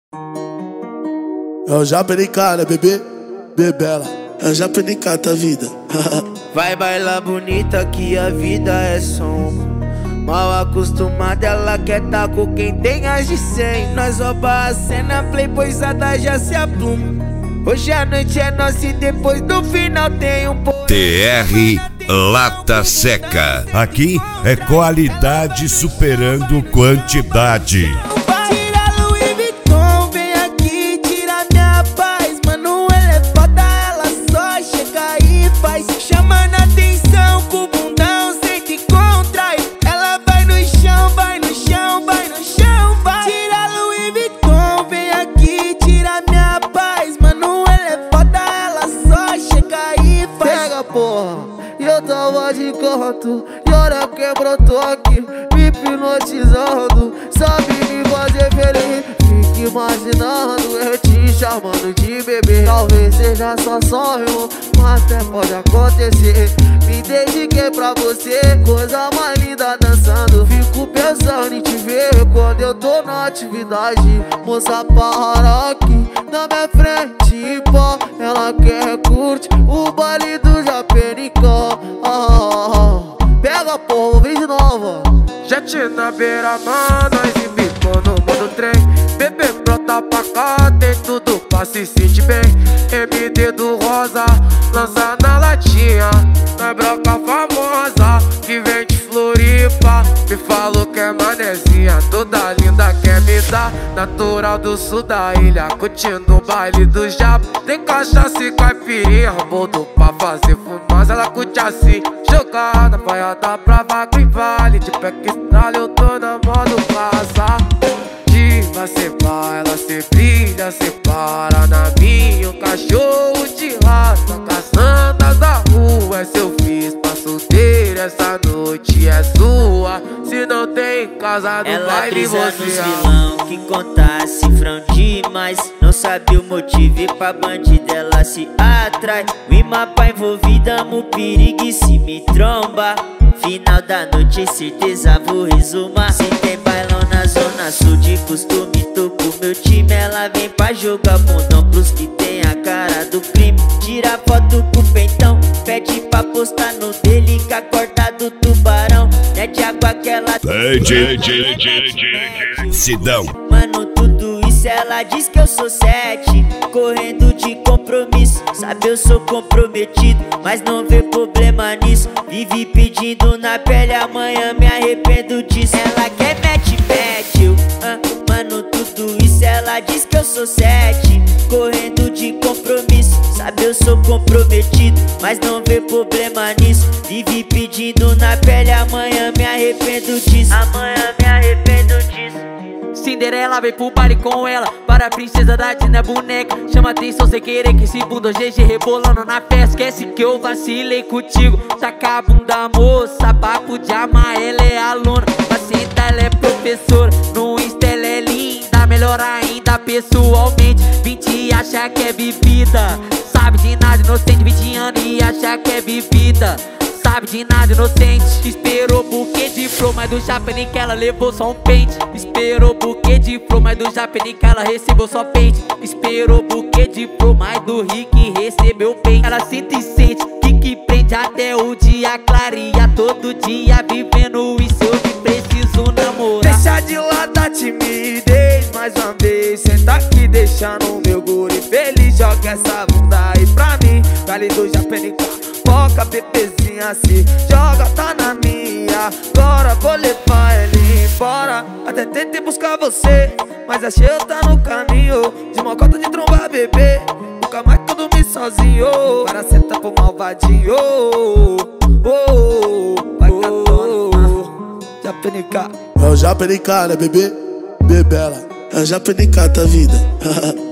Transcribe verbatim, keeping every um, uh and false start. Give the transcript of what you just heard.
É o Japenicata, bebê, bebela. É o Japenicata, vida. Vai bailar bonita que a vida é só uma. Mal acostumada, ela quer tá com quem tem as de cem. Nós rouba a cena, playboyzada já se apluma. Hoje a noite é nossa e depois do final tem um pouco. T R Lata Seca. Aqui é qualidade superando quantidade. Chamando a atenção com o bundão sem te contrai. Ela vai no chão, vai no chão, vai no chão, vai. Tira Louis Vuitton, vem aqui, tira minha paz. Mano, ela é foda, ela só chega e faz. Pega porra, e eu tava de canto, e hora quebrou, tô aqui me hipnotizando. Sabe me fazer feliz, fique imaginando eu te chamando de bebê. Talvez seja só sonho, mas até pode acontecer. Me dediquei pra você, coisa mais linda dançando. Fico pensando em te ver quando eu tô na atividade. Moça para aqui na minha frente, pó. Ela quer curtir o baile do Japenicata. Ah, pega porra, vem de novo. Jet na beira, mano, nós embicou no modo trem. Bebê brota pra cá, tem tudo pra se sentir bem. M D do rosa, lança na latinha. Nós broca famosa, que vem de Floripa. Me falou que é manezinha, toda linda quer me dar. Natural do sul da ilha, curtindo o baile do Japa. Tem cachaça e caipirinha, boldo pra fazer fumaça. Ela curte assim, jogar na praia da Brava, que vale. De pé que estrala, eu tô na modo casa. Diva, cê baila, cê brilha, cê para na minha. Um cachorro de raça, caçando as da rua. É seu fiz pra solteiro, essa noite é sua. Se não tem casa no ela baile, brisa você nos é. vilão que conta cifrão demais. Não sabe o motivo e pra bandida ela se atrai. Rima pra envolvida, mo perigo e se me tromba. Final da noite, certeza vou resumar. Se tem bailão na zona sul de costume, tô com meu time. Ela vem pra jogar bundão pros que tem a cara do crime. Tira foto com o peitão, pede pra postar no dele com a corda do tubarão. É de água que ela tem. Sidão. Mano, tudo isso ela diz que eu sou sete. Correndo de compromisso, sabe eu sou comprometido, mas não vê problema nisso. Vive pedindo na pele, amanhã me arrependo disso. Ela quer mete, mete, eu, ah, mano, tudo isso ela diz que eu sou sete. Correndo de compromisso, sabe eu sou comprometido, mas não vê problema nisso. Vive pedindo na pele, amanhã me arrependo disso. Amanhã me arrependo disso. Cinderela vem pro baile com ela, para a princesa da Disney boneca. Chama atenção sem querer que esse bunda G G rebolando na festa. Esquece que eu vacilei contigo, taca a bunda moça. Papo de amar, ela é aluna, pacienta, ela é professora. No Insta ela é linda, melhor ainda pessoalmente. vinte acha que é bebida, sabe de nada, inocente. vinte anos e acha que é bebida, sabe de nada, inocente. Esperou buquê de flor, mas do Japenicata ela levou só um pente. Esperou buquê de flor, mas do Japenicata ela recebeu só pente. Esperou buquê de flor, mas do Rick recebeu pente. Ela sente e sente, que que prende até o dia clareia. Todo dia vivendo isso, eu me preciso namorar. Deixa de lado a timidez, mais uma vez. Senta aqui, deixa no meu guri feliz. Joga essa bunda aí pra mim, vale do Japenicata. Foca, bebezinha, se joga, tá na minha. Agora vou levar ele embora. Até tentei buscar você, mas achei eu tá no caminho. De mocota de tromba, bebê, nunca mais tu dormir sozinho. Para senta pro malvadinho. Oh, oh, vai catona, Japenicata. É o Japenicata, bebê, bebela. É o Japenicata, vida.